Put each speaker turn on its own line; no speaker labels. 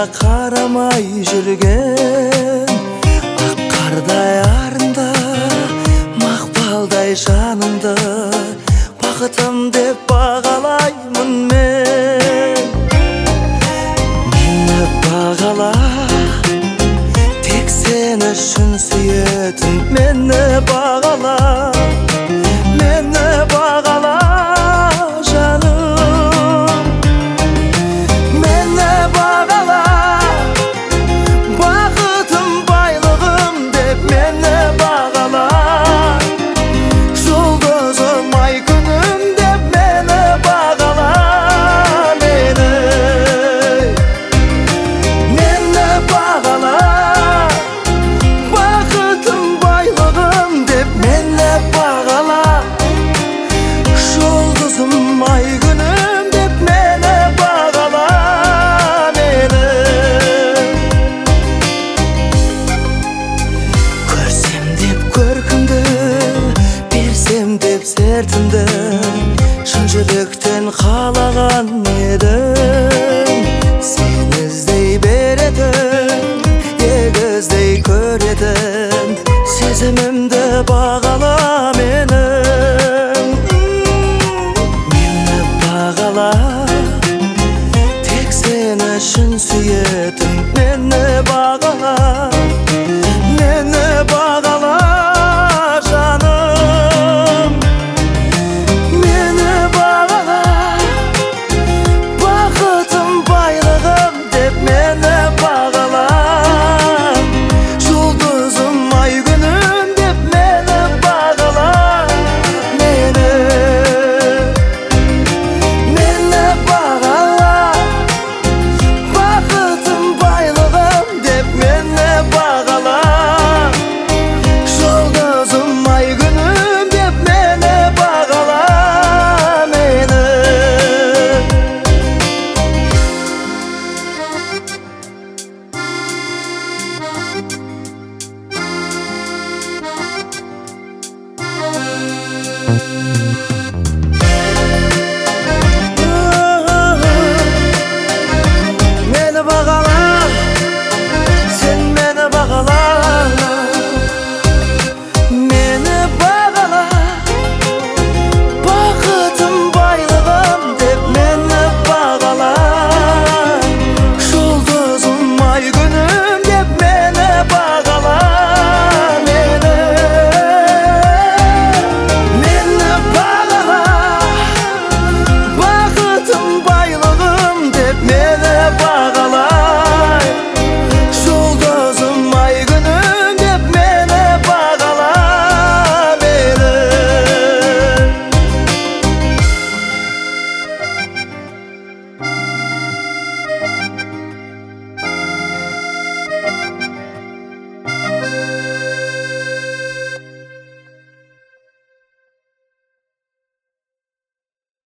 қарамай жүрген ақ қардай арында мақпалдай жанымды бақытым деп бағалаймын мен. Мені бағала, тек сен үшін сүйетін мені бағала, мені бағала жаным. Мені бағала, бақытым байлығым деп мені бағала, жұлдызым ай күнім деп мені бағала. Мені бағала, бақытым байлығым деп мені бағала, жұлдызым ай күнім деп мені бағала. Көрсем деп көркімді, берсем деп сертімді, шын жүректен қалаған едім. Сен іздей беретін, егіздей көретін, сезімімді баға